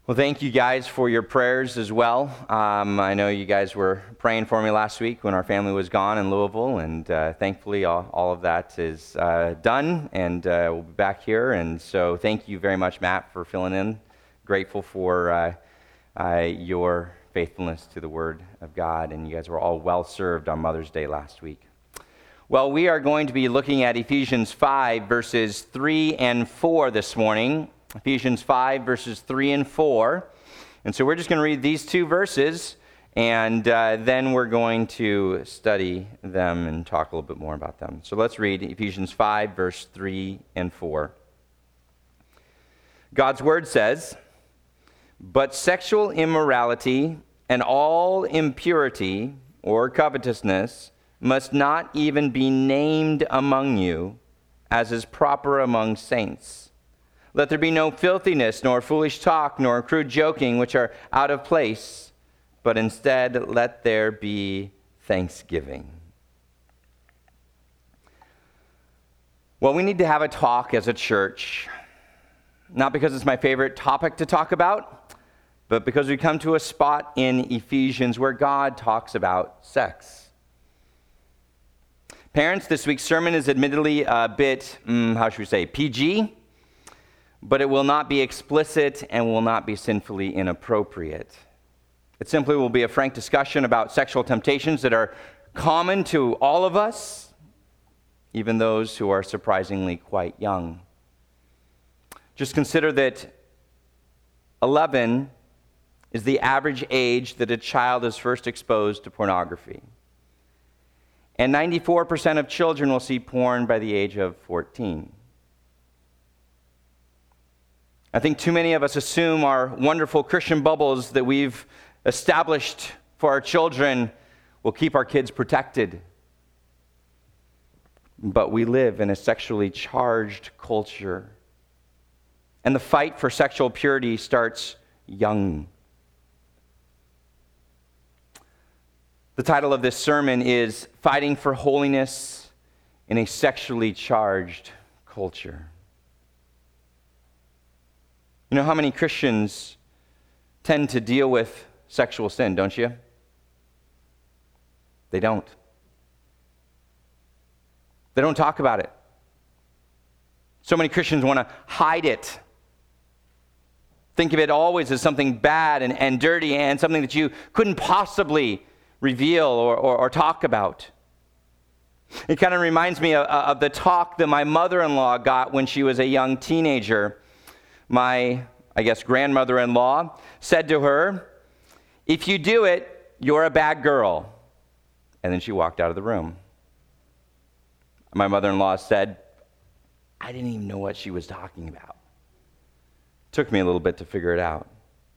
Well, thank you guys for your prayers as well. I know you guys were praying for me last week when our family was gone in Louisville, and thankfully all of that is done, and we'll be back here. And so thank you very much, Matt, for filling in. Grateful for your faithfulness to the Word of God, and you guys were all well served on Mother's Day last week. Well, we are going to be looking at Ephesians 5, verses 3 and 4 this morning. Ephesians 5, verses 3 and 4. And so we're just going to read these two verses, and then we're going to study them and talk a little bit more about them. So let's read Ephesians 5, verse 3 and 4. God's word says, "But sexual immorality and all impurity or covetousness must not even be named among you, as is proper among saints. Let there be no filthiness, nor foolish talk, nor crude joking, which are out of place, but instead let there be thanksgiving." Well, we need to have a talk as a church, not because it's my favorite topic to talk about, but because we come to a spot in Ephesians where God talks about sex. Parents, this week's sermon is admittedly a bit, PG, but it will not be explicit and will not be sinfully inappropriate. It simply will be a frank discussion about sexual temptations that are common to all of us, even those who are surprisingly quite young. Just consider that 11 is the average age that a child is first exposed to pornography. And 94% of children will see porn by the age of 14. I think too many of us assume our wonderful Christian bubbles that we've established for our children will keep our kids protected. But we live in a sexually charged culture. And the fight for sexual purity starts young. The title of this sermon is Fighting for Holiness in a Sexually Charged Culture. You know how many Christians tend to deal with sexual sin, don't you? They don't. They don't talk about it. So many Christians want to hide it. Think of it always as something bad and dirty and something that you couldn't possibly reveal or talk about. It kind of reminds me of the talk that my mother-in-law got when she was a young teenager. My, grandmother-in-law said to her, "If you do it, you're a bad girl." And then she walked out of the room. My mother-in-law said, I didn't even know what she was talking about. Took me a little bit to figure it out.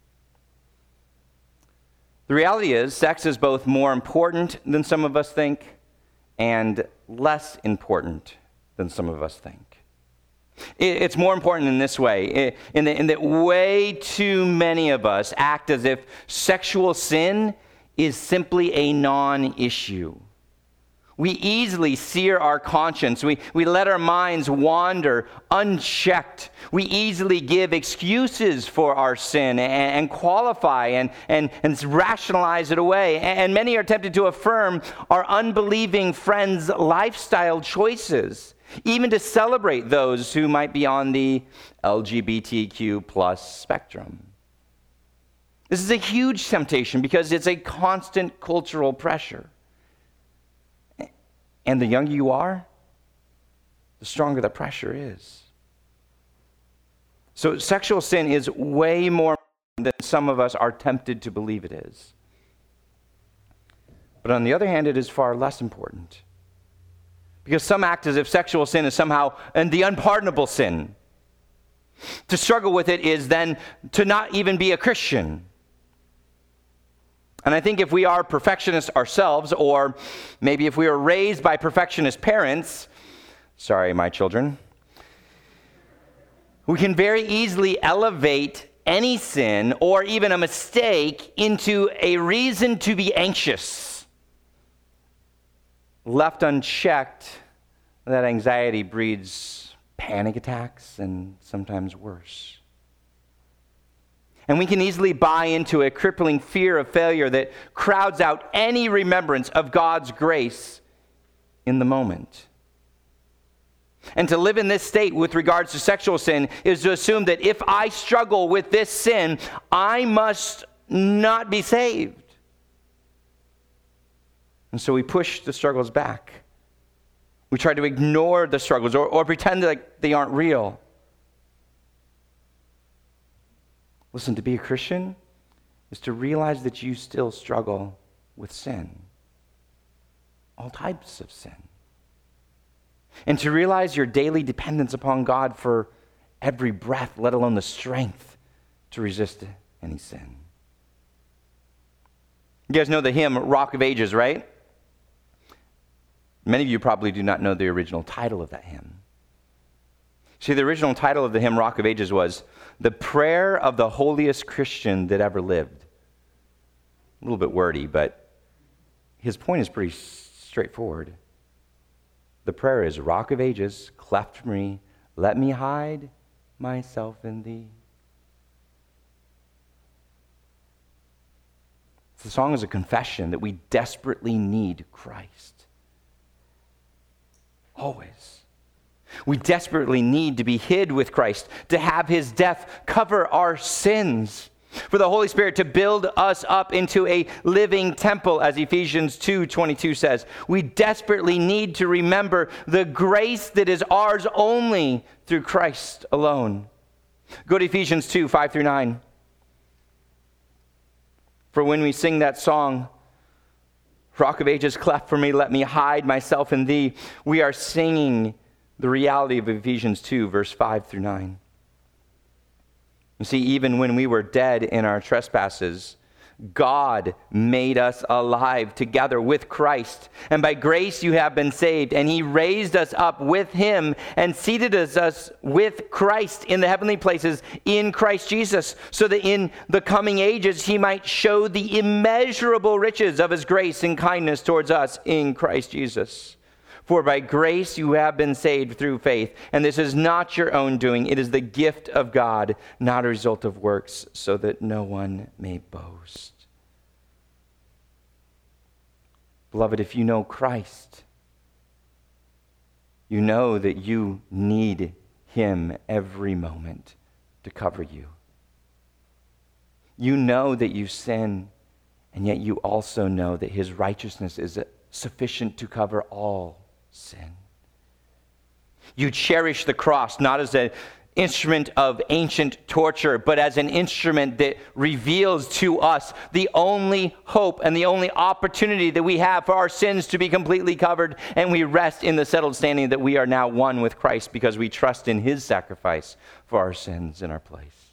The reality is, sex is both more important than some of us think and less important than some of us think. It's more important in this way, in that way too many of us act as if sexual sin is simply a non-issue. We easily sear our conscience. We let our minds wander unchecked. We easily give excuses for our sin and qualify and rationalize it away. And many are tempted to affirm our unbelieving friends' lifestyle choices, even to celebrate those who might be on the LGBTQ plus spectrum. This is a huge temptation because it's a constant cultural pressure. And the younger you are, the stronger the pressure is. So sexual sin is way more than some of us are tempted to believe it is. But on the other hand, it is far less important. Because some act as if sexual sin is somehow the unpardonable sin. To struggle with it is then to not even be a Christian. And I think if we are perfectionists ourselves, or maybe if we were raised by perfectionist parents, sorry, my children, we can very easily elevate any sin or even a mistake into a reason to be anxious. Left unchecked, that anxiety breeds panic attacks and sometimes worse. And we can easily buy into a crippling fear of failure that crowds out any remembrance of God's grace in the moment. And to live in this state with regards to sexual sin is to assume that if I struggle with this sin, I must not be saved. And so we push the struggles back. We try to ignore the struggles or pretend like they aren't real. Listen, to be a Christian is to realize that you still struggle with sin. All types of sin. And to realize your daily dependence upon God for every breath, let alone the strength to resist any sin. You guys know the hymn, Rock of Ages, right? Many of you probably do not know the original title of that hymn. See, the original title of the hymn, Rock of Ages, was The Prayer of the Holiest Christian That Ever Lived. A little bit wordy, but his point is pretty straightforward. The prayer is, Rock of Ages, cleft for me, let me hide myself in thee. The song is a confession that we desperately need Christ. Always. We desperately need to be hid with Christ, to have his death cover our sins, for the Holy Spirit to build us up into a living temple, as Ephesians 2:22 says. We desperately need to remember the grace that is ours only through Christ alone. Go to Ephesians 2:5-9. For when we sing that song, Rock of Ages, cleft for me, let me hide myself in thee, we are singing the reality of Ephesians 2, verse 5-9. You see, even when we were dead in our trespasses, God made us alive together with Christ. And by grace you have been saved. And he raised us up with him and seated us with Christ in the heavenly places in Christ Jesus, so that in the coming ages he might show the immeasurable riches of his grace and kindness towards us in Christ Jesus. For by grace you have been saved through faith, and this is not your own doing. It is the gift of God, not a result of works, so that no one may boast. Beloved, if you know Christ, you know that you need him every moment to cover you. You know that you sin, and yet you also know that his righteousness is sufficient to cover all sin. You cherish the cross not as an instrument of ancient torture, but as an instrument that reveals to us the only hope and the only opportunity that we have for our sins to be completely covered, and we rest in the settled standing that we are now one with Christ because we trust in his sacrifice for our sins in our place.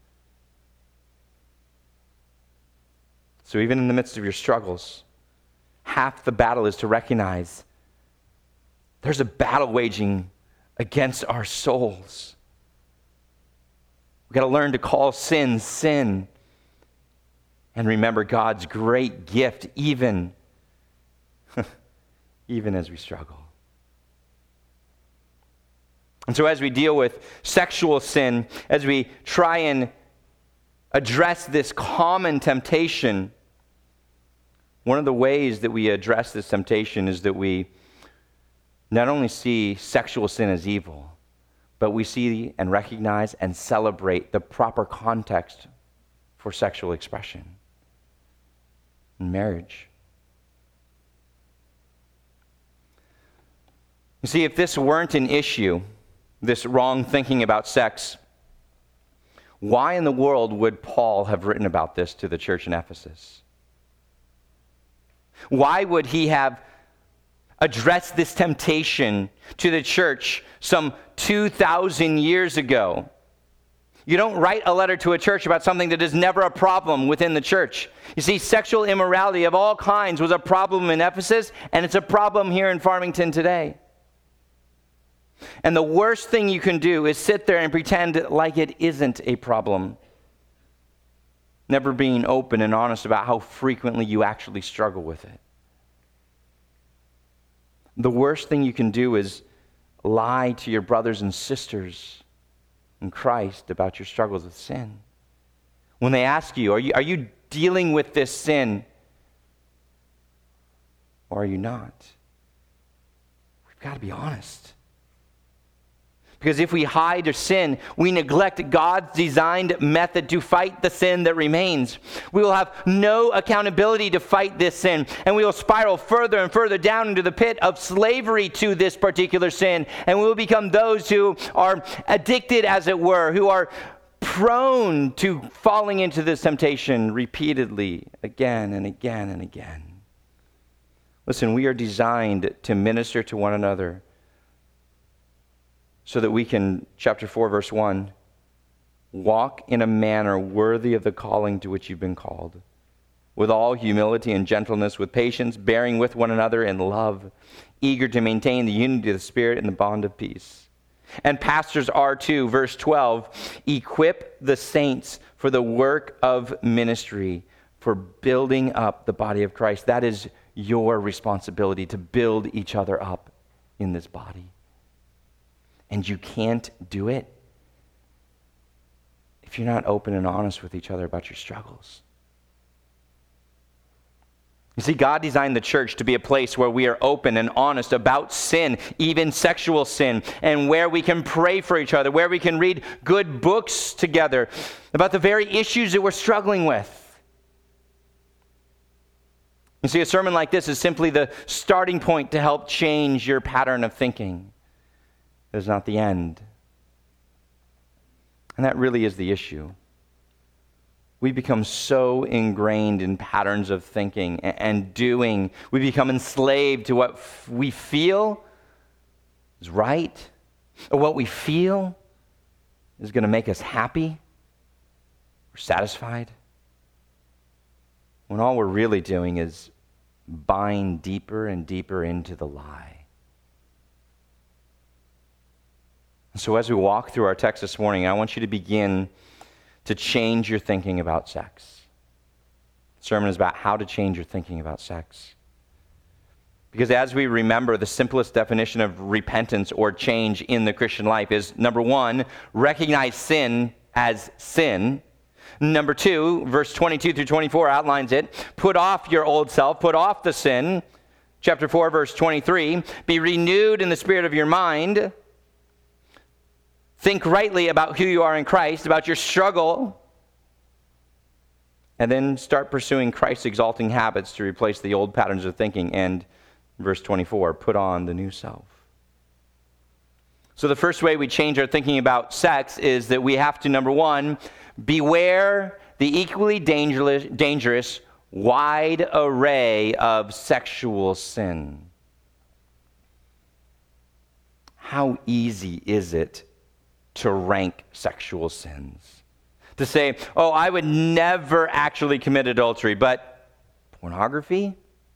So even in the midst of your struggles, half the battle is to recognize there's a battle waging against our souls. We've got to learn to call sin, sin, and remember God's great gift even as we struggle. And so as we deal with sexual sin, as we try and address this common temptation, one of the ways that we address this temptation is that we not only see sexual sin as evil, but we see and recognize and celebrate the proper context for sexual expression in marriage. You see, if this weren't an issue, this wrong thinking about sex, why in the world would Paul have written about this to the church in Ephesus? Why would he have addressed this temptation to the church some 2,000 years ago? You don't write a letter to a church about something that is never a problem within the church. You see, sexual immorality of all kinds was a problem in Ephesus, and it's a problem here in Farmington today. And the worst thing you can do is sit there and pretend like it isn't a problem, never being open and honest about how frequently you actually struggle with it. The worst thing you can do is lie to your brothers and sisters in Christ about your struggles with sin. When they ask you, are you dealing with this sin? Or are you not? We've got to be honest. Because if we hide our sin, we neglect God's designed method to fight the sin that remains. We will have no accountability to fight this sin, and we will spiral further and further down into the pit of slavery to this particular sin, and we will become those who are addicted, as it were, who are prone to falling into this temptation repeatedly, again and again and again. Listen, we are designed to minister to one another so that we can, chapter 4, verse 1, walk in a manner worthy of the calling to which you've been called, with all humility and gentleness, with patience, bearing with one another in love, eager to maintain the unity of the Spirit in the bond of peace. And pastors are too, verse 12, equip the saints for the work of ministry, for building up the body of Christ. That is your responsibility, to build each other up in this body. And you can't do it if you're not open and honest with each other about your struggles. You see, God designed the church to be a place where we are open and honest about sin, even sexual sin, and where we can pray for each other, where we can read good books together about the very issues that we're struggling with. You see, a sermon like this is simply the starting point to help change your pattern of thinking. It is not the end. And that really is the issue. We become so ingrained in patterns of thinking and doing. We become enslaved to what we feel is right, or what we feel is going to make us happy or satisfied, when all we're really doing is buying deeper and deeper into the lie. So as we walk through our text this morning, I want you to begin to change your thinking about sex. The sermon is about how to change your thinking about sex. Because as we remember, the simplest definition of repentance or change in the Christian life is, number one, recognize sin as sin. Number two, verse 22 through 24 outlines it. Put off your old self, put off the sin. Chapter 4, verse 23, be renewed in the spirit of your mind. Think rightly about who you are in Christ, about your struggle, and then start pursuing Christ-exalting habits to replace the old patterns of thinking. And verse 24, put on the new self. So the first way we change our thinking about sex is that we have to, number one, beware the equally dangerous wide array of sexual sin. How easy is it to rank sexual sins? To say, oh, I would never actually commit adultery, but pornography?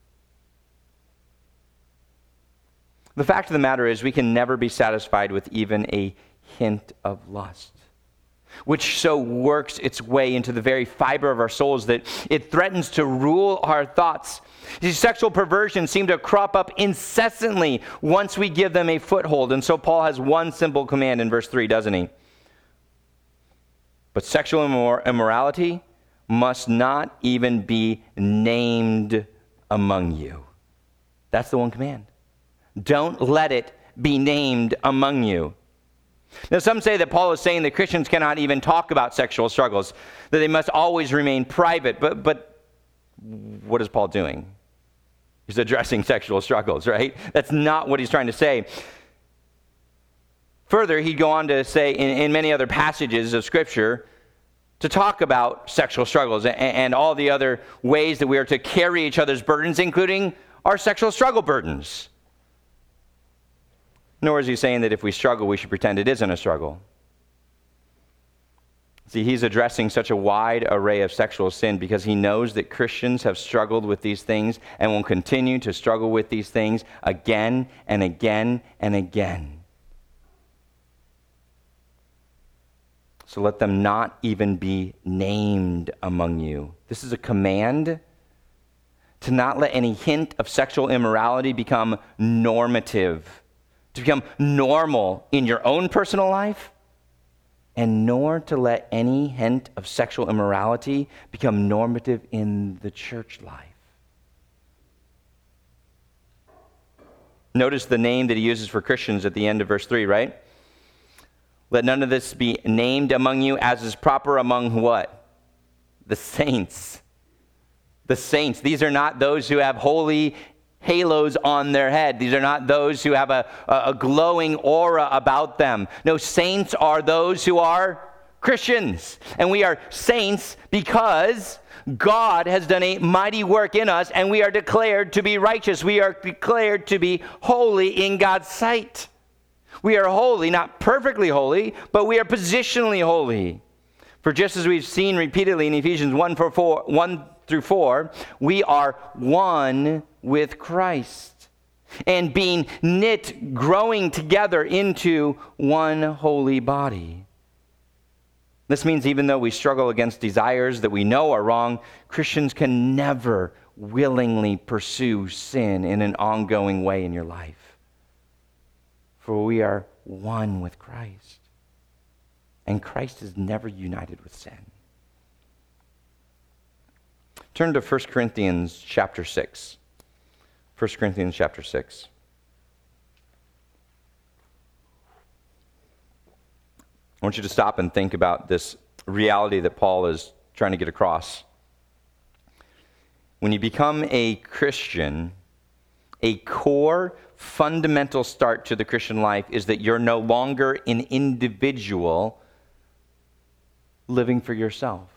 The fact of the matter is we can never be satisfied with even a hint of lust, which so works its way into the very fiber of our souls that it threatens to rule our thoughts. These sexual perversions seem to crop up incessantly once we give them a foothold. And so Paul has one simple command in verse 3, doesn't he? But sexual immorality must not even be named among you. That's the one command. Don't let it be named among you. Now, some say that Paul is saying that Christians cannot even talk about sexual struggles, that they must always remain private. But what is Paul doing? He's addressing sexual struggles, right? That's not what he's trying to say. Further, he'd go on to say in many other passages of Scripture to talk about sexual struggles and all the other ways that we are to carry each other's burdens, including our sexual struggle burdens. Nor is he saying that if we struggle, we should pretend it isn't a struggle. See, he's addressing such a wide array of sexual sin because he knows that Christians have struggled with these things and will continue to struggle with these things again and again and again. So let them not even be named among you. This is a command to not let any hint of sexual immorality become normative, to become normal in your own personal life and nor to let any hint of sexual immorality become normative in the church life. Notice the name that he uses for Christians at the end of verse 3, right? Let none of this be named among you as is proper among what? The saints. The saints. These are not those who have holy halos on their head. These are not those who have a glowing aura about them. No, saints are those who are Christians. And we are saints because God has done a mighty work in us, and we are declared to be righteous. We are declared to be holy in God's sight. We are holy, not perfectly holy, but we are positionally holy. For just as we've seen repeatedly in Ephesians 1 through 4, we are one with Christ, and being knit, growing together into one holy body. This means even though we struggle against desires that we know are wrong, Christians can never willingly pursue sin in an ongoing way in your life. For we are one with Christ, and Christ is never united with sin. Turn to 1 Corinthians chapter 6. 1 Corinthians chapter 6. I want you to stop and think about this reality that Paul is trying to get across. When you become a Christian, a core fundamental start to the Christian life is that you're no longer an individual living for yourself.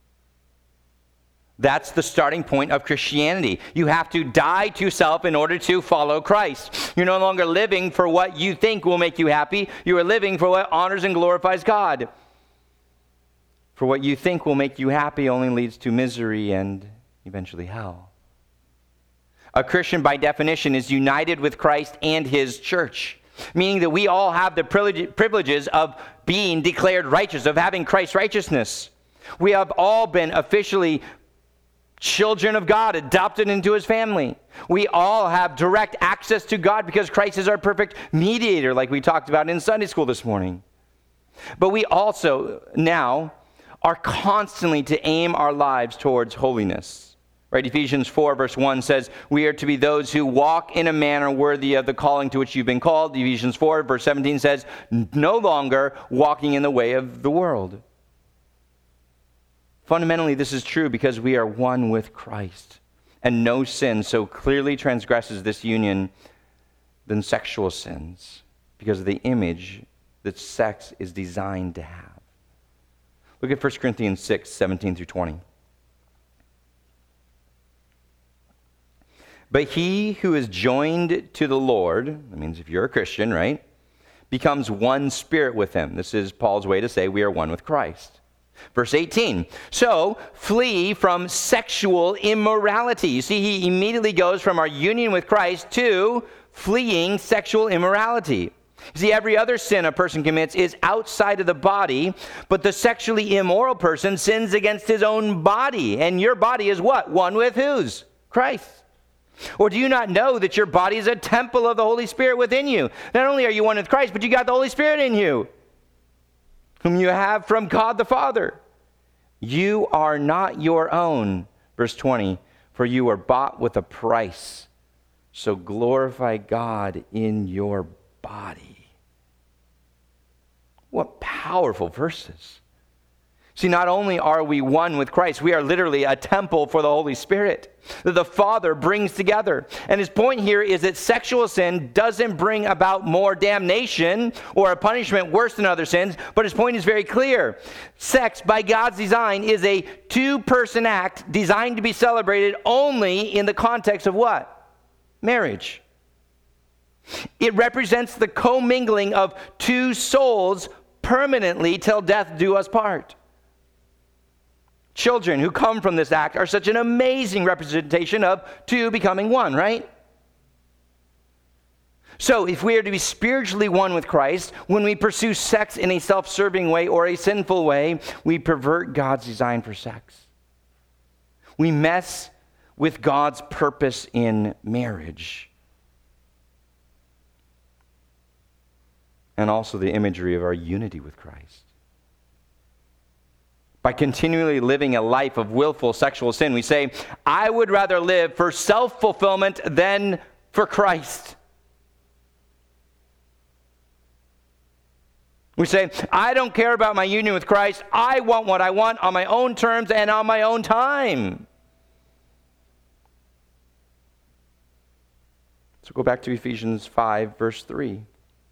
That's the starting point of Christianity. You have to die to self in order to follow Christ. You're no longer living for what you think will make you happy. You are living for what honors and glorifies God. For what you think will make you happy only leads to misery and eventually hell. A Christian, by definition, is united with Christ and his church, meaning that we all have the privileges of being declared righteous, of having Christ's righteousness. We have all been officially children of God, adopted into his family. We all have direct access to God because Christ is our perfect mediator, like we talked about in Sunday school this morning. But we also now are constantly to aim our lives towards holiness. Right? Ephesians 4 verse 1 says, we are to be those who walk in a manner worthy of the calling to which you've been called. Ephesians 4 verse 17 says, no longer walking in the way of the world. Fundamentally, this is true because we are one with Christ, and no sin so clearly transgresses this union than sexual sins because of the image that sex is designed to have. Look at 1 Corinthians 6, 17 through 20. But he who is joined to the Lord, that means if you're a Christian, right, becomes one spirit with him. This is Paul's way to say we are one with Christ. Verse 18, so flee from sexual immorality. You see, he immediately goes from our union with Christ to fleeing sexual immorality. You see, every other sin a person commits is outside of the body, but the sexually immoral person sins against his own body. And your body is what? One with whose? Christ. Or do you not know that your body is a temple of the Holy Spirit within you? Not only are you one with Christ, but you got the Holy Spirit in you, whom you have from God the Father. You are not your own. Verse 20, for you are bought with a price. So glorify God in your body. What powerful verses. See, not only are we one with Christ, we are literally a temple for the Holy Spirit that the Father brings together. And his point here is that sexual sin doesn't bring about more damnation or a punishment worse than other sins, but his point is very clear. Sex, by God's design, is a two-person act designed to be celebrated only in the context of what? Marriage. It represents the commingling of two souls permanently till death do us part. Children who come from this act are such an amazing representation of two becoming one, right? So if we are to be spiritually one with Christ, when we pursue sex in a self-serving way or a sinful way, we pervert God's design for sex. We mess with God's purpose in marriage. And also the imagery of our unity with Christ. by continually living a life of willful sexual sin. We say, I would rather live for self-fulfillment than for Christ. We say, I don't care about my union with Christ. I want what I want on my own terms and on my own time. So go back to Ephesians 5, verse 3.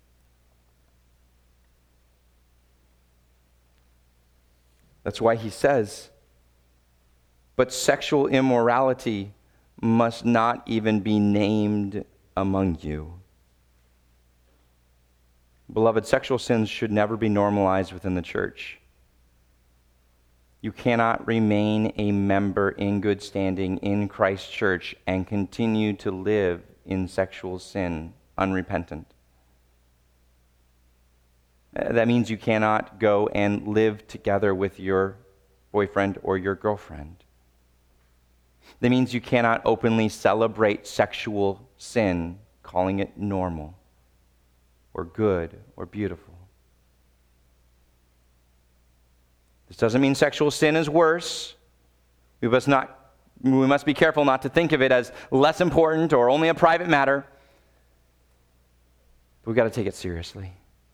That's why he says, but sexual immorality must not even be named among you. Beloved, sexual sins should never be normalized within the church. You cannot remain a member in good standing in Christ's church and continue to live in sexual sin unrepentant. That means you cannot go and live together with your boyfriend or your girlfriend. That means you cannot openly celebrate sexual sin, calling it normal or good or beautiful. This doesn't mean sexual sin is worse. We must be careful not to think of it as less important or only a private matter. But we've got to take it seriously.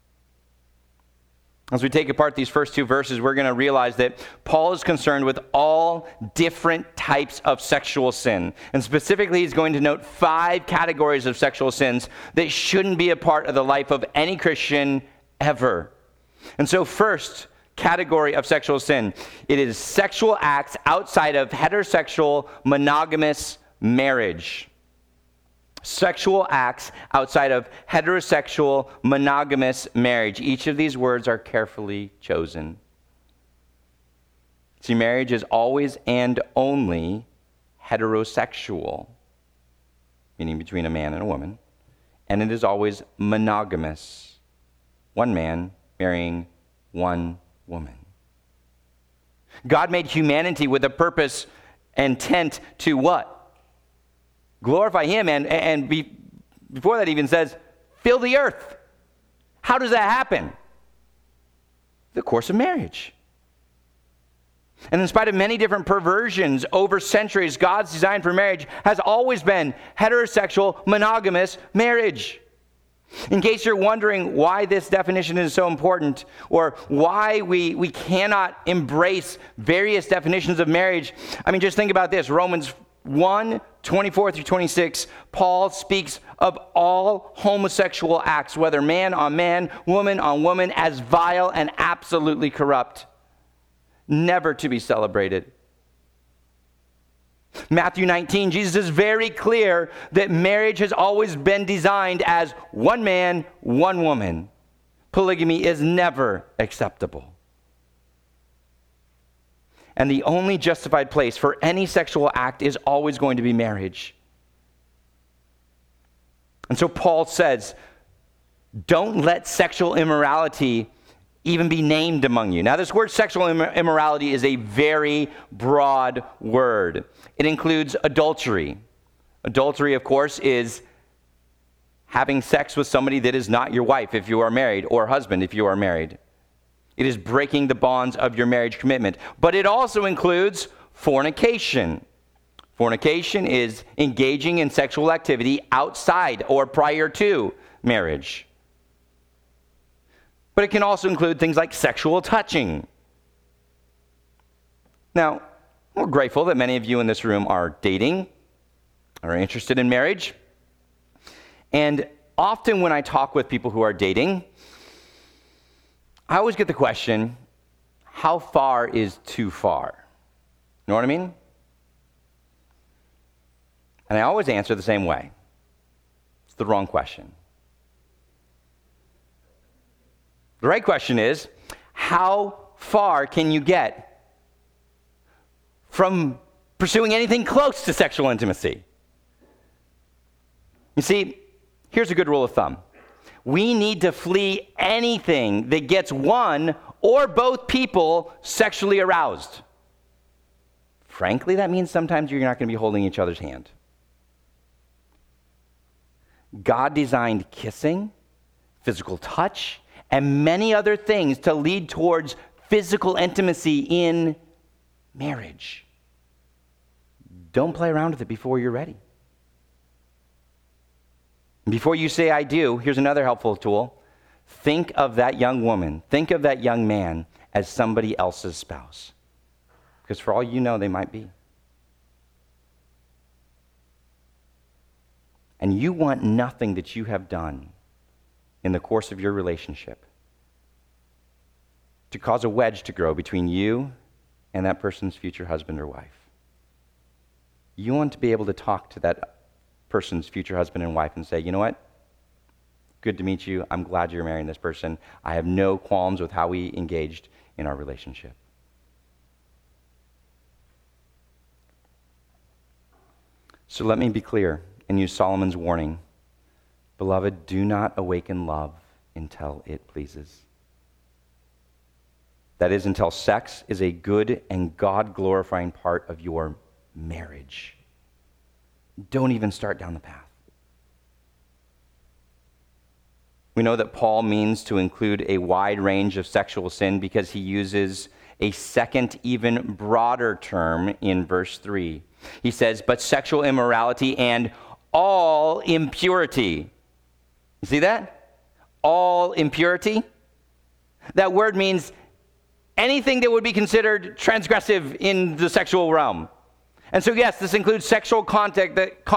As we take apart these first two verses, we're going to realize that Paul is concerned with all different types of sexual sin. And specifically, he's going to note 5 categories of sexual sins that shouldn't be a part of the life of any Christian ever. And so first category of sexual sin, it is sexual acts outside of heterosexual monogamous marriage. Sexual acts outside of heterosexual monogamous marriage. Each of these words are carefully chosen. See, marriage is always and only heterosexual, meaning between a man and a woman, and it is always monogamous, one man marrying one woman. God made humanity with a purpose and intent to what? Glorify him, and before that even says, fill the earth. How does that happen? The course of marriage. And in spite of many different perversions over centuries, God's design for marriage has always been heterosexual, monogamous marriage. In case you're wondering why this definition is so important, or why we cannot embrace various definitions of marriage, just think about this. Romans 1, 24 through 26, Paul speaks of all homosexual acts, whether man on man, woman on woman, as vile and absolutely corrupt, never to be celebrated. Matthew 19, Jesus is very clear that marriage has always been designed as one man, one woman. Polygamy is never acceptable. And the only justified place for any sexual act is always going to be marriage. And so Paul says, don't let sexual immorality even be named among you. Now, this word sexual immorality is a very broad word. It includes adultery. Adultery, of course, is having sex with somebody that is not your wife if you are married, or husband if you are married. It is breaking the bonds of your marriage commitment. But it also includes fornication. Fornication is engaging in sexual activity outside or prior to marriage. But it can also include things like sexual touching. Now, we're grateful that many of you in this room are dating, are interested in marriage. And often when I talk with people who are dating, I always get the question, how far is too far? You know what I mean? And I always answer the same way. It's the wrong question. The right question is, how far can you get from pursuing anything close to sexual intimacy? You see, here's a good rule of thumb. We need to flee anything that gets one or both people sexually aroused. Frankly, that means sometimes you're not going to be holding each other's hand. God designed kissing, physical touch, and many other things to lead towards physical intimacy in marriage. Don't play around with it before you're ready. Before you say I do, here's another helpful tool. Think of that young woman, think of that young man as somebody else's spouse. Because for all you know, they might be. And you want nothing that you have done in the course of your relationship to cause a wedge to grow between you and that person's future husband or wife. You want to be able to talk to that person's future husband and wife and say, you know what? Good to meet you. I'm glad you're marrying this person. I have no qualms with how we engaged in our relationship. So let me be clear and use Solomon's warning. Beloved, do not awaken love until it pleases. That is, until sex is a good and God-glorifying part of your marriage. Don't even start down the path. We know that Paul means to include a wide range of sexual sin because he uses a second, even broader term in verse 3. He says, but sexual immorality and all impurity. You see that? All impurity. That word means anything that would be considered transgressive in the sexual realm. And so, yes, this includes sexual contact that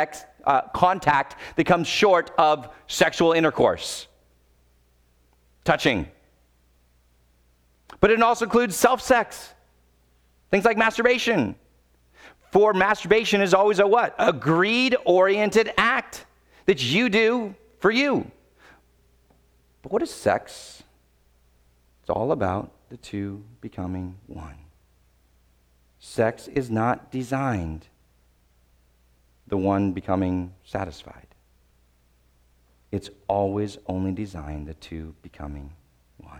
comes short of sexual intercourse, touching. But it also includes self-sex, things like masturbation. For masturbation is always a what? A greed-oriented act that you do for you. But what is sex? It's all about the two becoming one. Sex is not designed the one becoming satisfied. It's always only designed the two becoming one.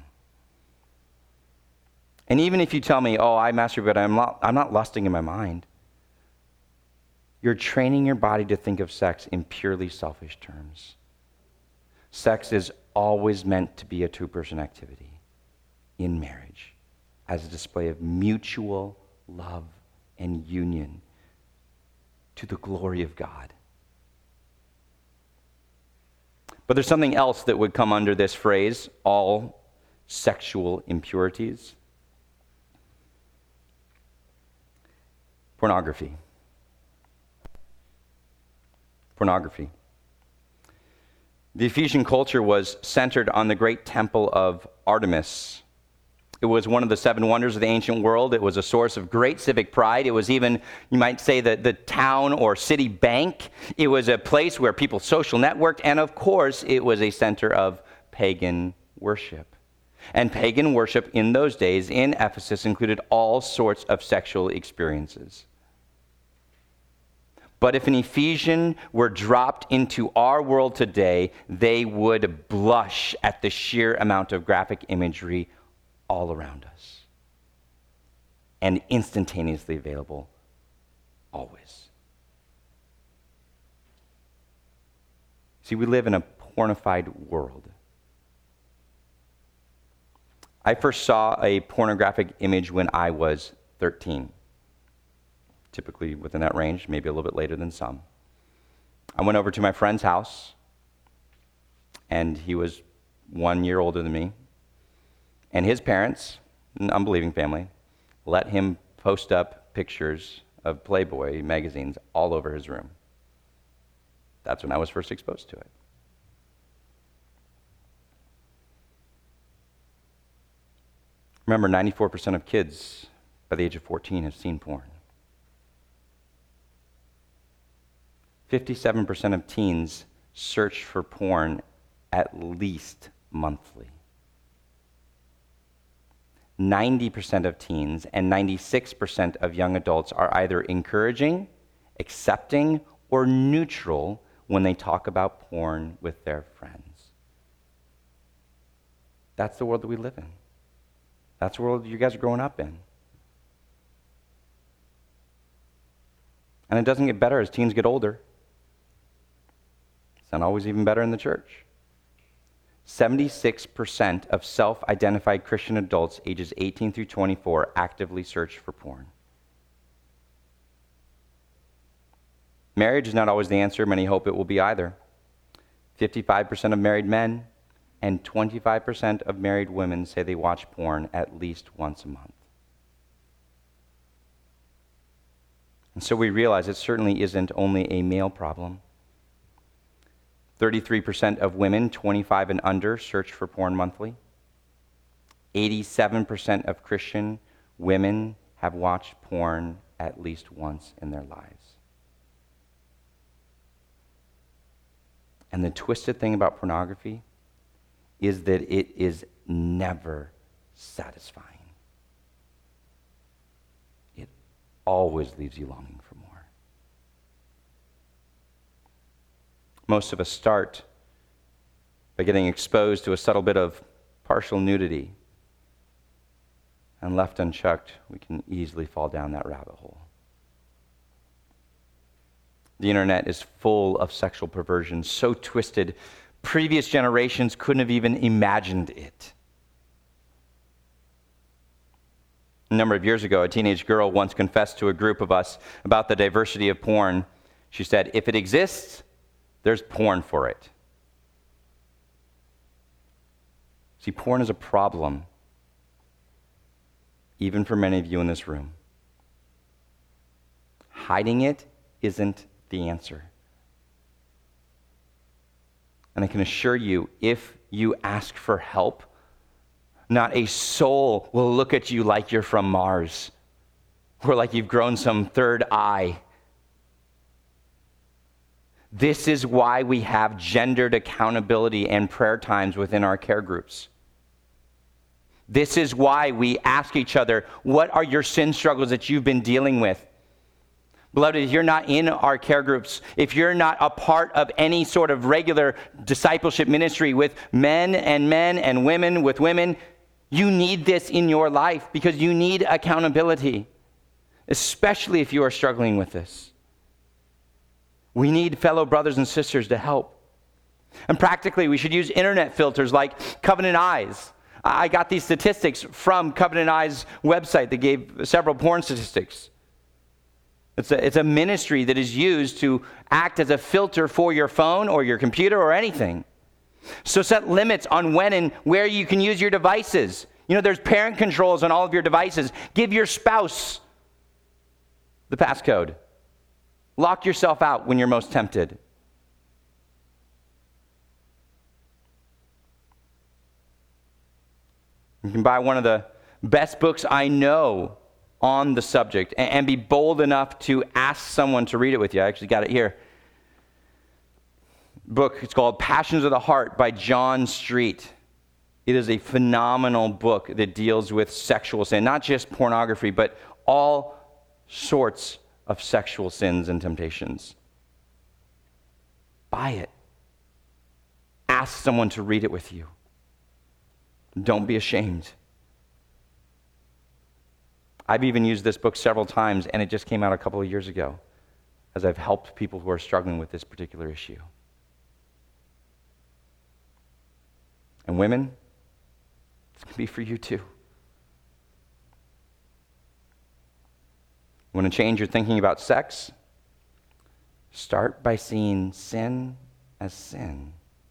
And even if you tell me, oh, I masturbate, I'm not lusting in my mind, you're training your body to think of sex in purely selfish terms. Sex is always meant to be a two-person activity in marriage as a display of mutual love and union to the glory of God. But there's something else that would come under this phrase, all sexual impurities. Pornography. Pornography. The Ephesian culture was centered on the great temple of Artemis. It was one of the seven wonders of the ancient world. It was a source of great civic pride. It was even, you might say, the town or city bank. It was a place where people social networked. And of course, it was a center of pagan worship. And pagan worship in those days in Ephesus included all sorts of sexual experiences. But if an Ephesian were dropped into our world today, they would blush at the sheer amount of graphic imagery all around us and instantaneously available always. See, we live in a pornified world. I first saw a pornographic image when I was 13. Typically within that range, maybe a little bit later than some. I went over to my friend's house, and he was 1 year older than me. And his parents, an unbelieving family, let him post up pictures of Playboy magazines all over his room. That's when I was first exposed to it. Remember, 94% of kids by the age of 14 have seen porn. 57% of teens search for porn at least monthly. 90% of teens and 96% of young adults are either encouraging, accepting, or neutral when they talk about porn with their friends. That's the world that we live in. That's the world you guys are growing up in. And it doesn't get better as teens get older. It's not always even better in the church. 76% of self-identified Christian adults ages 18 through 24 actively search for porn. Marriage is not always the answer. Many hope it will be either. 55% of married men and 25% of married women say they watch porn at least once a month. And so we realize it certainly isn't only a male problem. 33% of women 25 and under search for porn monthly. 87% of Christian women have watched porn at least once in their lives. And the twisted thing about pornography is that it is never satisfying. It always leaves you longing for more. Most of us start by getting exposed to a subtle bit of partial nudity. And left unchecked, we can easily fall down that rabbit hole. The internet is full of sexual perversion, so twisted, previous generations couldn't have even imagined it. A number of years ago, a teenage girl once confessed to a group of us about the diversity of porn. She said, "If it exists, there's porn for it." See, porn is a problem, even for many of you in this room. Hiding it isn't the answer. And I can assure you, if you ask for help, not a soul will look at you like you're from Mars or like you've grown some third eye. This is why we have gendered accountability and prayer times within our care groups. This is why we ask each other, what are your sin struggles that you've been dealing with? Beloved, if you're not in our care groups, if you're not a part of any sort of regular discipleship ministry with men and women with women, you need this in your life because you need accountability, especially if you are struggling with this. We need fellow brothers and sisters to help. And practically, we should use internet filters like Covenant Eyes. I got these statistics from Covenant Eyes website that gave several porn statistics. It's a ministry that is used to act as a filter for your phone or your computer or anything. So set limits on when and where you can use your devices. You know, there's parent controls on all of your devices. Give your spouse the passcode. Lock yourself out when you're most tempted. You can buy one of the best books I know on the subject and be bold enough to ask someone to read it with you. I actually got it here. Book, it's called Passions of the Heart by John Street. It is a phenomenal book that deals with sexual sin, not just pornography, but all sorts of sexual sins and temptations. Buy it. Ask someone to read it with you. Don't be ashamed. I've even used this book several times, and it just came out a couple of years ago as I've helped people who are struggling with this particular issue. And women, it's going to be for you too. You want to change your thinking about sex? Start by seeing sin as sin.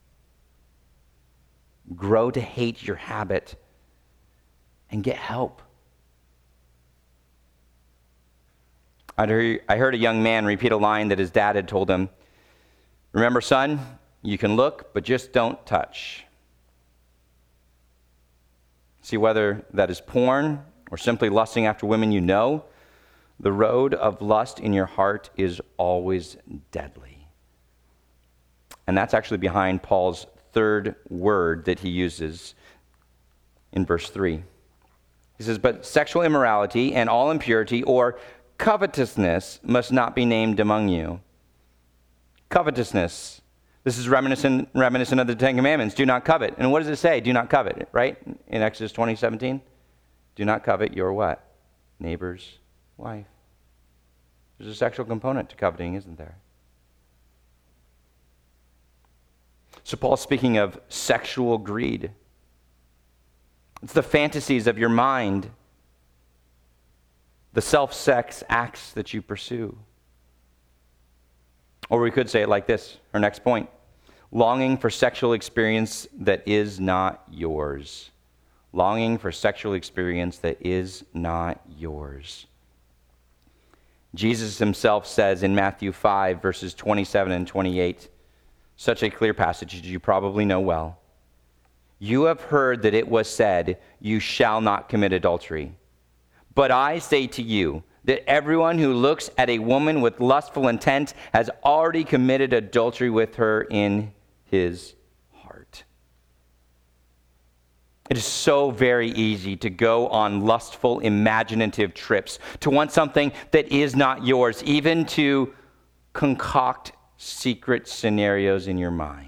Grow to hate your habit and get help. I heard a young man repeat a line that his dad had told him. Remember, son, you can look, but just don't touch. See, whether that is porn or simply lusting after women you know, the road of lust in your heart is always deadly. And that's actually behind Paul's third word that he uses in verse 3. He says, but sexual immorality and all impurity or covetousness must not be named among you. Covetousness. This is reminiscent of the Ten Commandments. Do not covet. And what does it say? Do not covet, right? In Exodus 20:17. Do not covet your what? Neighbor's wife. There's a sexual component to coveting, isn't there? So Paul's speaking of sexual greed. It's the fantasies of your mind, the self-sex acts that you pursue. Or we could say it like this, our next point. Longing for sexual experience that is not yours. Longing for sexual experience that is not yours. Jesus himself says in Matthew 5, verses 27 and 28, such a clear passage as you probably know well. You have heard that it was said, you shall not commit adultery. But I say to you that everyone who looks at a woman with lustful intent has already committed adultery with her in his heart. It is so very easy to go on lustful, imaginative trips, to want something that is not yours, even to concoct secret scenarios in your mind.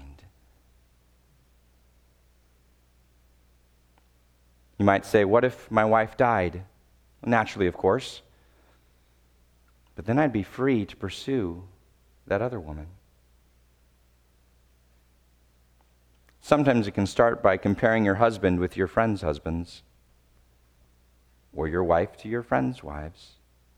You might say, what if my wife died? Naturally, of course. But then I'd be free to pursue that other woman. Sometimes it can start by comparing your husband with your friends' husbands, or your wife to your friends' wives.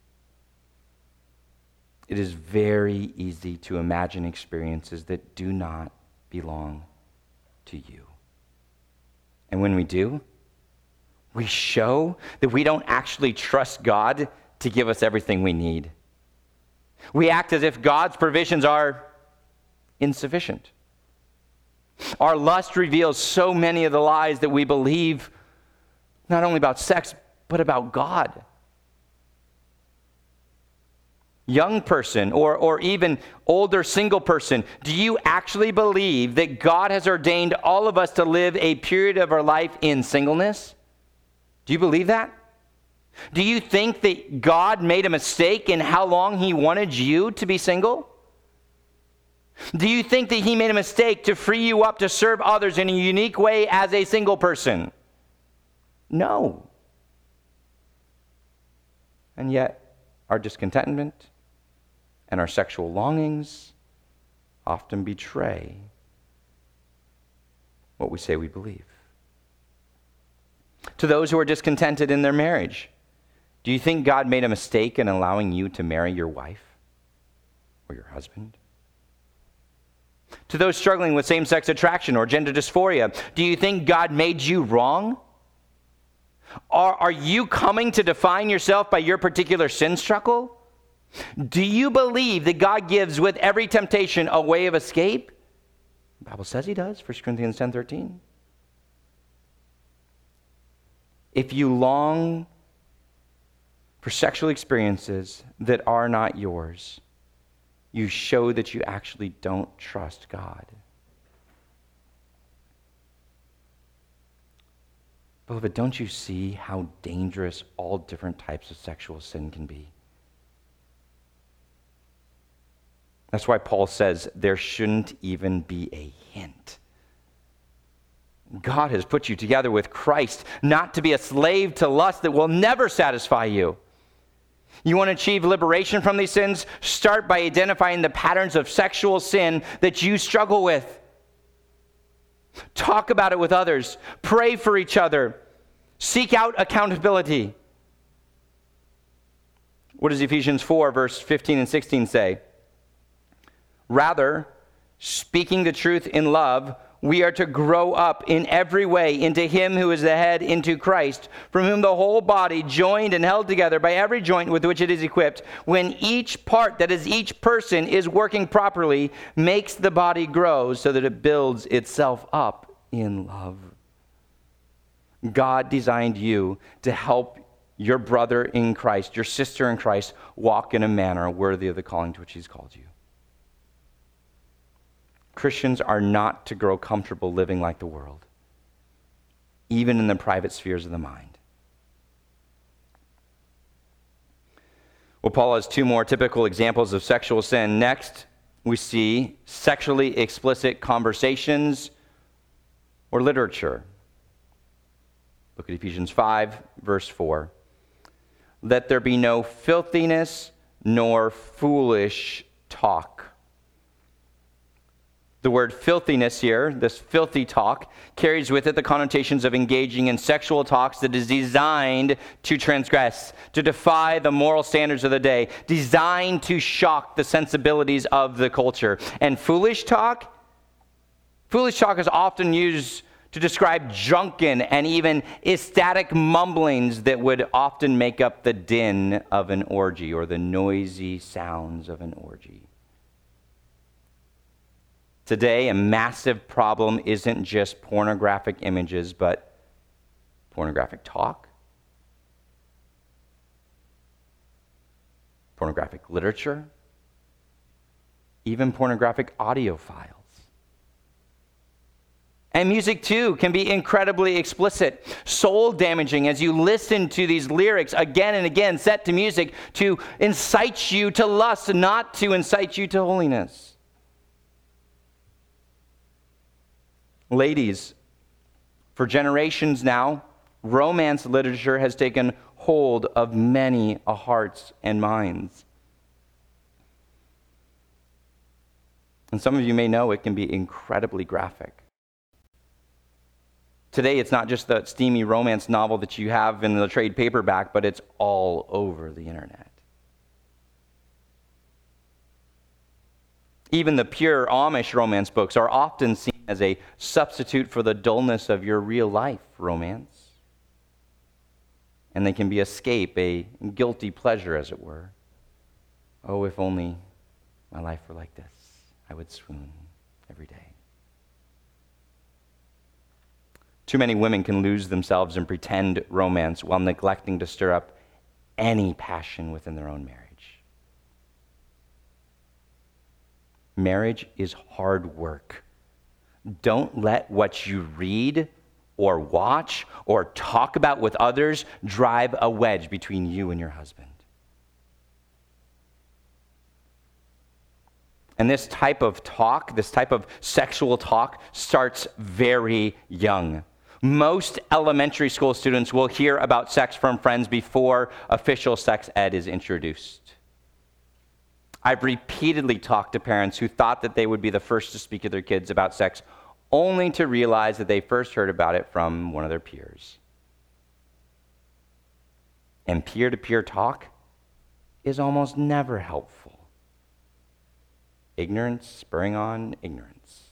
It is very easy to imagine experiences that do not belong to you. And when we do, we show that we don't actually trust God to give us everything we need. We act as if God's provisions are insufficient. Our lust reveals so many of the lies that we believe, not only about sex, but about God. Young person, or even older single person, do you actually believe that God has ordained all of us to live a period of our life in singleness? Do you believe that? Do you think that God made a mistake in how long he wanted you to be single? Do you think that he made a mistake to free you up to serve others in a unique way as a single person? No. And yet, our discontentment and our sexual longings often betray what we say we believe. To those who are discontented in their marriage, do you think God made a mistake in allowing you to marry your wife or your husband? To those struggling with same-sex attraction or gender dysphoria, do you think God made you wrong? Are you coming to define yourself by your particular sin struggle? Do you believe that God gives with every temptation a way of escape? The Bible says he does, 1 Corinthians 10:13. If you long for sexual experiences that are not yours, you show that you actually don't trust God. Beloved, don't you see how dangerous all different types of sexual sin can be? That's why Paul says there shouldn't even be a hint. God has put you together with Christ, not to be a slave to lust that will never satisfy you. You want to achieve liberation from these sins? Start by identifying the patterns of sexual sin that you struggle with. Talk about it with others. Pray for each other. Seek out accountability. What does Ephesians 4, verse 15 and 16 say? Rather, speaking the truth in love, we are to grow up in every way into him who is the head, into Christ, from whom the whole body, joined and held together by every joint with which it is equipped, when each part, that is each person, is working properly, makes the body grow so that it builds itself up in love. God designed you to help your brother in Christ, your sister in Christ, walk in a manner worthy of the calling to which he's called you. Christians are not to grow comfortable living like the world, even in the private spheres of the mind. Well, Paul has two more typical examples of sexual sin. Next, we see sexually explicit conversations or literature. Look at Ephesians 5, verse 4. Let there be no filthiness nor foolish talk. The word filthiness here, this filthy talk, carries with it the connotations of engaging in sexual talks that is designed to transgress, to defy the moral standards of the day, designed to shock the sensibilities of the culture. And foolish talk is often used to describe drunken and even ecstatic mumblings that would often make up the din of an orgy or the noisy sounds of an orgy. Today, a massive problem isn't just pornographic images, but pornographic talk, pornographic literature, even pornographic audio files. And music, too, can be incredibly explicit, soul-damaging as you listen to these lyrics again and again, set to music to incite you to lust, not to incite you to holiness. Ladies, for generations now, romance literature has taken hold of many hearts and minds. And some of you may know it can be incredibly graphic. Today, it's not just the steamy romance novel that you have in the trade paperback, but it's all over the internet. Even the pure Amish romance books are often seen as a substitute for the dullness of your real life romance. And they can be escape, a guilty pleasure, as it were. Oh, if only my life were like this, I would swoon every day. Too many women can lose themselves in pretend romance while neglecting to stir up any passion within their own marriage. Marriage is hard work. Don't let what you read or watch or talk about with others drive a wedge between you and your husband. And this type of talk, this type of sexual talk, starts very young. Most elementary school students will hear about sex from friends before official sex ed is introduced. I've repeatedly talked to parents who thought that they would be the first to speak to their kids about sex, only to realize that they first heard about it from one of their peers. And peer-to-peer talk is almost never helpful. Ignorance spurring on ignorance.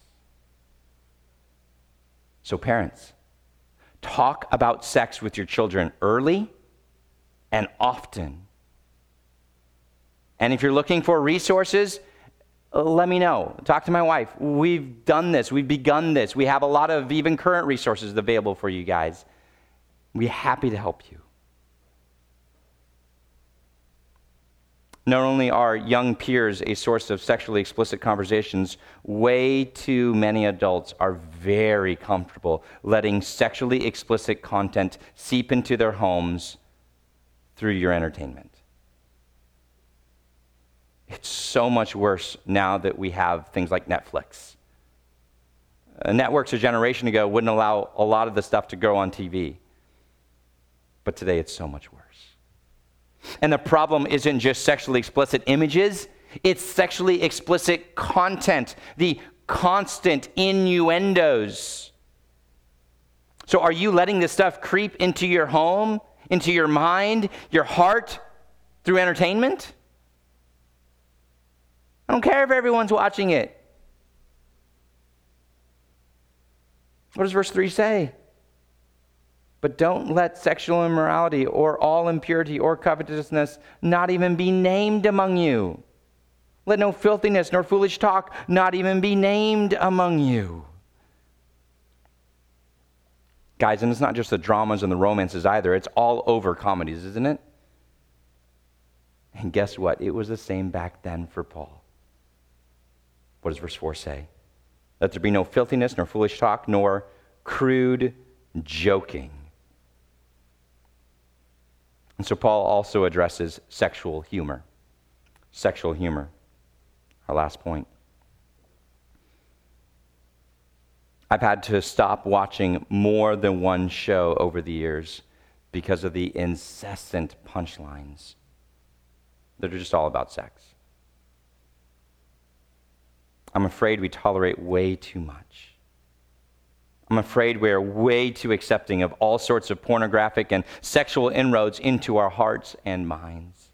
So parents, talk about sex with your children early and often. And if you're looking for resources, let me know. Talk to my wife. We've done this. We've begun this. We have a lot of even current resources available for you guys. We're happy to help you. Not only are young peers a source of sexually explicit conversations, way too many adults are very comfortable letting sexually explicit content seep into their homes through your entertainment. It's so much worse now that we have things like Netflix. Networks a generation ago wouldn't allow a lot of the stuff to go on TV. But today it's so much worse. And the problem isn't just sexually explicit images, it's sexually explicit content, the constant innuendos. So are you letting this stuff creep into your home, into your mind, your heart, through entertainment? I don't care if everyone's watching it. What does verse 3 say? But don't let sexual immorality or all impurity or covetousness not even be named among you. Let no filthiness nor foolish talk not even be named among you. Guys, and it's not just the dramas and the romances either. It's all over comedies, isn't it? And guess what? It was the same back then for Paul. What does verse 4 say? Let there be no filthiness, nor foolish talk, nor crude joking. And so Paul also addresses sexual humor. Sexual humor. Our last point. I've had to stop watching more than one show over the years because of the incessant punchlines that are just all about sex. I'm afraid we tolerate way too much. I'm afraid we're way too accepting of all sorts of pornographic and sexual inroads into our hearts and minds.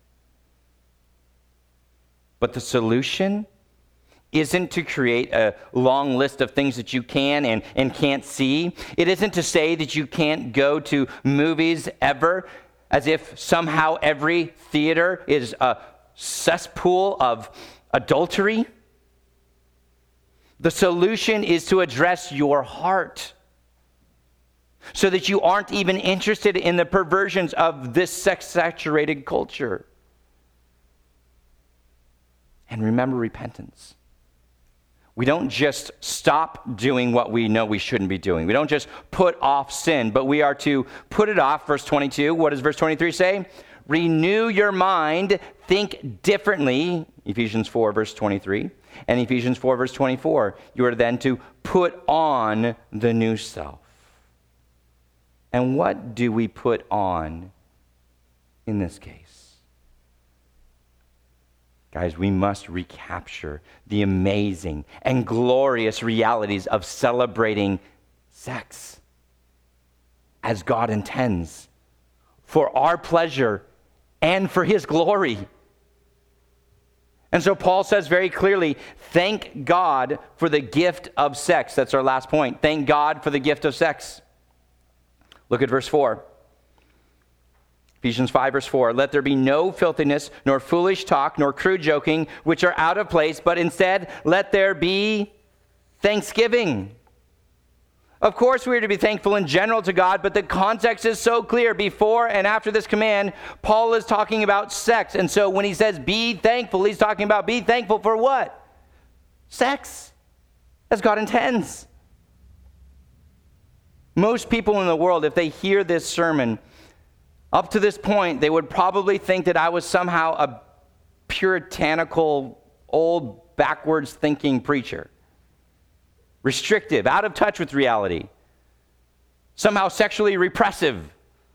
But the solution isn't to create a long list of things that you can and can't see. It isn't to say that you can't go to movies ever, as if somehow every theater is a cesspool of adultery. The solution is to address your heart so that you aren't even interested in the perversions of this sex-saturated culture. And remember repentance. We don't just stop doing what we know we shouldn't be doing. We don't just put off sin, but we are to put it off. Verse 22, what does verse 23 say? Renew your mind, think differently. Ephesians 4, verse 23. And Ephesians 4, verse 24. You are then to put on the new self. And what do we put on in this case? Guys, we must recapture the amazing and glorious realities of celebrating sex as God intends, for our pleasure and for His glory. And so Paul says very clearly, thank God for the gift of sex. That's our last point. Thank God for the gift of sex. Look at verse 4. Ephesians 5, verse 4. Let there be no filthiness, nor foolish talk, nor crude joking, which are out of place, but instead let there be thanksgiving. Of course, we are to be thankful in general to God, but the context is so clear. Before and after this command, Paul is talking about sex. And so when he says be thankful, he's talking about be thankful for what? Sex, as God intends. Most people in the world, if they hear this sermon, up to this point, they would probably think that I was somehow a puritanical, old, backwards thinking preacher. Restrictive, out of touch with reality, somehow sexually repressive.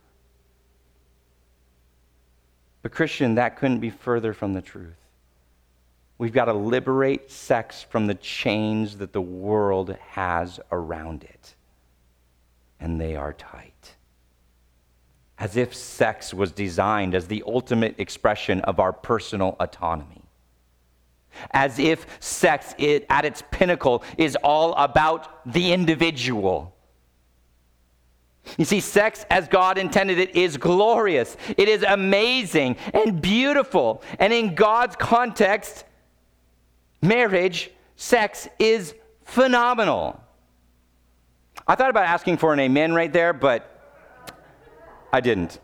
But Christian, that couldn't be further from the truth. We've got to liberate sex from the chains that the world has around it. And they are tight. As if sex was designed as the ultimate expression of our personal autonomy. As if sex at its pinnacle is all about the individual. You see, sex as God intended it is glorious. It is amazing and beautiful. And in God's context, marriage, sex is phenomenal. I thought about asking for an amen right there, but I didn't.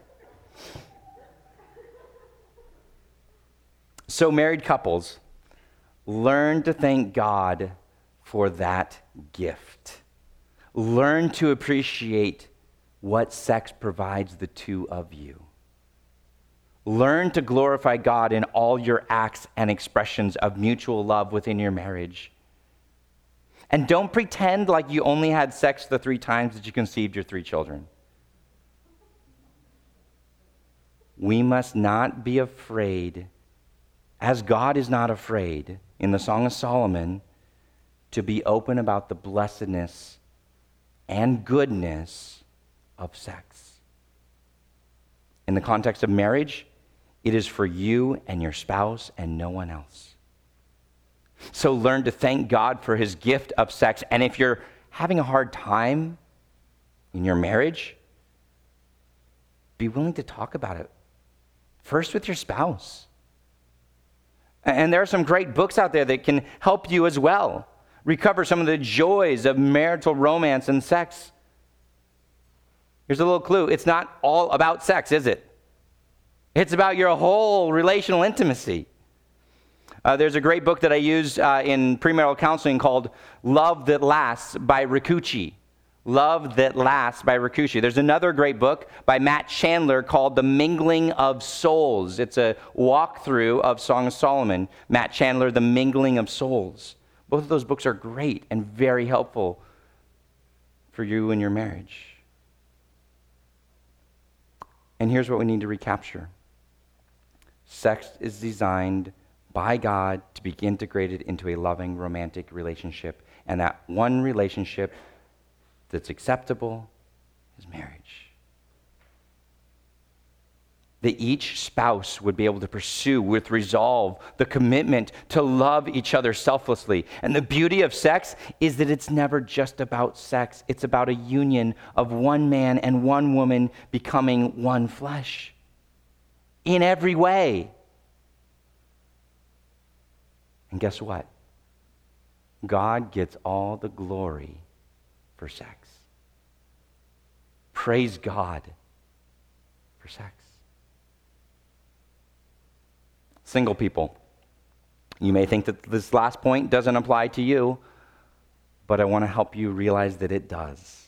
So married couples, learn to thank God for that gift. Learn to appreciate what sex provides the two of you. Learn to glorify God in all your acts and expressions of mutual love within your marriage. And don't pretend like you only had sex the 3 times that you conceived your 3 children. We must not be afraid, as God is not afraid, in the Song of Solomon, to be open about the blessedness and goodness of sex. In the context of marriage, it is for you and your spouse and no one else. So learn to thank God for His gift of sex. And if you're having a hard time in your marriage, be willing to talk about it. First with your spouse. And there are some great books out there that can help you as well. Recover some of the joys of marital romance and sex. Here's a little clue. It's not all about sex, is it? It's about your whole relational intimacy. There's a great book that I use in premarital counseling called Love That Lasts by Rikuchi. Love That Lasts by Rikuchi. There's another great book by Matt Chandler called The Mingling of Souls. It's a walkthrough of Song of Solomon. Matt Chandler, The Mingling of Souls. Both of those books are great and very helpful for you and your marriage. And here's what we need to recapture. Sex is designed by God to be integrated into a loving romantic relationship. And that one relationship that's acceptable is marriage. That each spouse would be able to pursue with resolve the commitment to love each other selflessly. And the beauty of sex is that it's never just about sex. It's about a union of one man and one woman becoming one flesh in every way. And guess what? God gets all the glory for sex. Praise God for sex. Single people, you may think that this last point doesn't apply to you, but I want to help you realize that it does.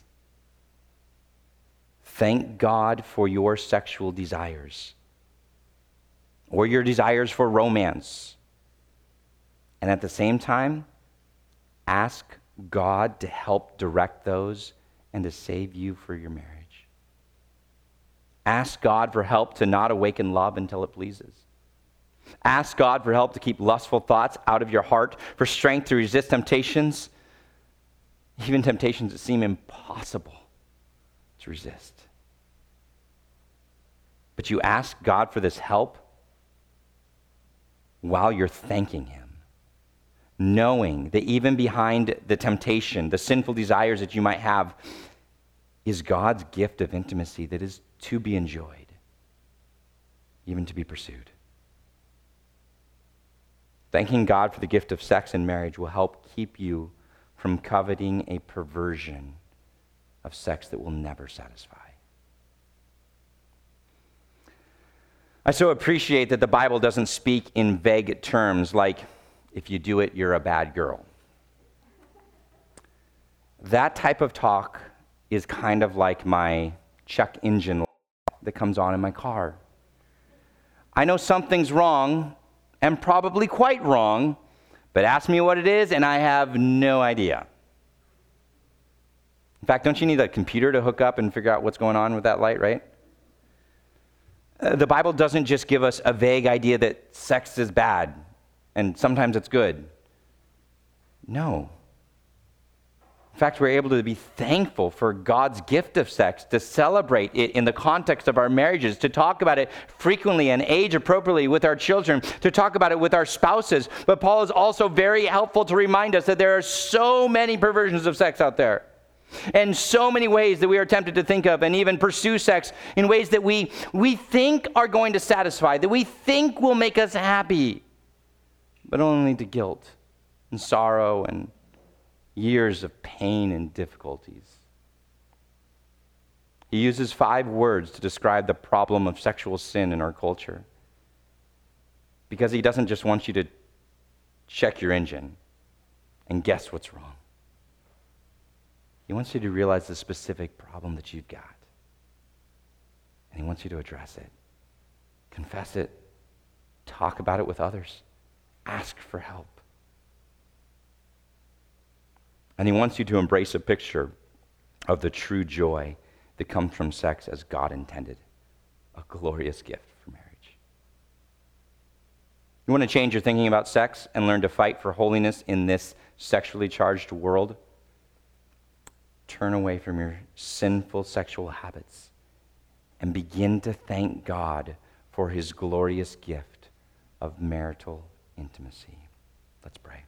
Thank God for your sexual desires or your desires for romance. And at the same time, ask God to help direct those and to save you for your marriage. Ask God for help to not awaken love until it pleases. Ask God for help to keep lustful thoughts out of your heart, for strength to resist temptations, even temptations that seem impossible to resist. But you ask God for this help while you're thanking Him, knowing that even behind the temptation, the sinful desires that you might have, is God's gift of intimacy that is to be enjoyed, even to be pursued. Thanking God for the gift of sex and marriage will help keep you from coveting a perversion of sex that will never satisfy. I so appreciate that the Bible doesn't speak in vague terms like, if you do it, you're a bad girl. That type of talk is kind of like my check engine light that comes on in my car. I know something's wrong, and probably quite wrong, but ask me what it is, and I have no idea. In fact, don't you need a computer to hook up and figure out what's going on with that light, right? The Bible doesn't just give us a vague idea that sex is bad, and sometimes it's good. No. In fact, we're able to be thankful for God's gift of sex, to celebrate it in the context of our marriages, to talk about it frequently and age appropriately with our children, to talk about it with our spouses. But Paul is also very helpful to remind us that there are so many perversions of sex out there, and so many ways that we are tempted to think of and even pursue sex in ways that we think are going to satisfy, that we think will make us happy, but only to guilt and sorrow and years of pain and difficulties. He uses 5 words to describe the problem of sexual sin in our culture, because he doesn't just want you to check your engine and guess what's wrong. He wants you to realize the specific problem that you've got, and he wants you to address it, confess it, talk about it with others, ask for help. And he wants you to embrace a picture of the true joy that comes from sex as God intended, a glorious gift for marriage. You want to change your thinking about sex and learn to fight for holiness in this sexually charged world? Turn away from your sinful sexual habits and begin to thank God for his glorious gift of marital intimacy. Let's pray.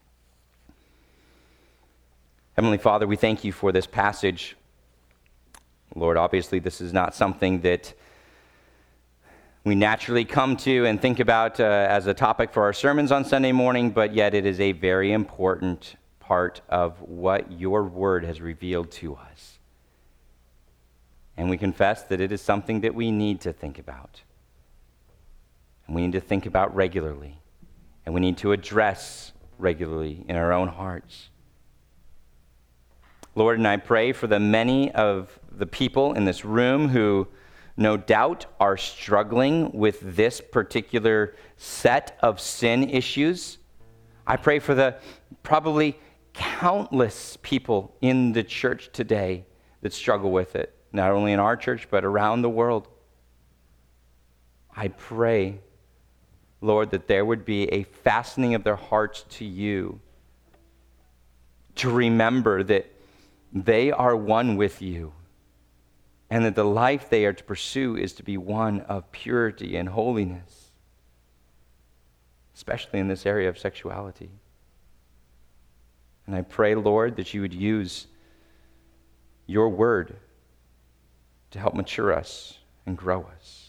Heavenly Father, we thank you for this passage. Lord, obviously this is not something that we naturally come to and think about as a topic for our sermons on Sunday morning, but yet it is a very important part of what your word has revealed to us. And we confess that it is something that we need to think about. And we need to think about regularly. And we need to address regularly in our own hearts. Lord, and I pray for the many of the people in this room who no doubt are struggling with this particular set of sin issues. I pray for the probably countless people in the church today that struggle with it, not only in our church, but around the world. I pray Lord, that there would be a fastening of their hearts to you, to remember that they are one with you, and that the life they are to pursue is to be one of purity and holiness, especially in this area of sexuality. And I pray, Lord, that you would use your word to help mature us and grow us.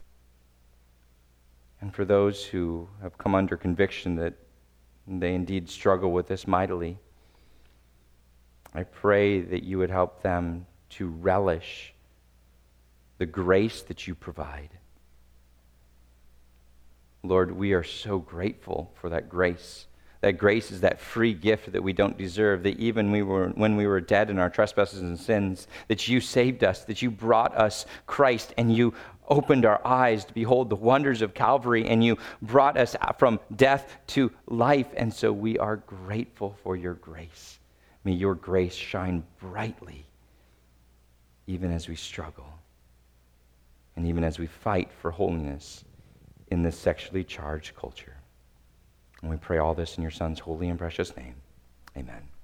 And for those who have come under conviction that they indeed struggle with this mightily, I pray that you would help them to relish the grace that you provide. Lord, we are so grateful for that grace. That grace is that free gift that we don't deserve, that even when we were dead in our trespasses and sins, that you saved us, that you brought us Christ, and you opened our eyes to behold the wonders of Calvary, and you brought us from death to life. And so we are grateful for your grace. May your grace shine brightly even as we struggle and even as we fight for holiness in this sexually charged culture. And we pray all this in your Son's holy and precious name. Amen.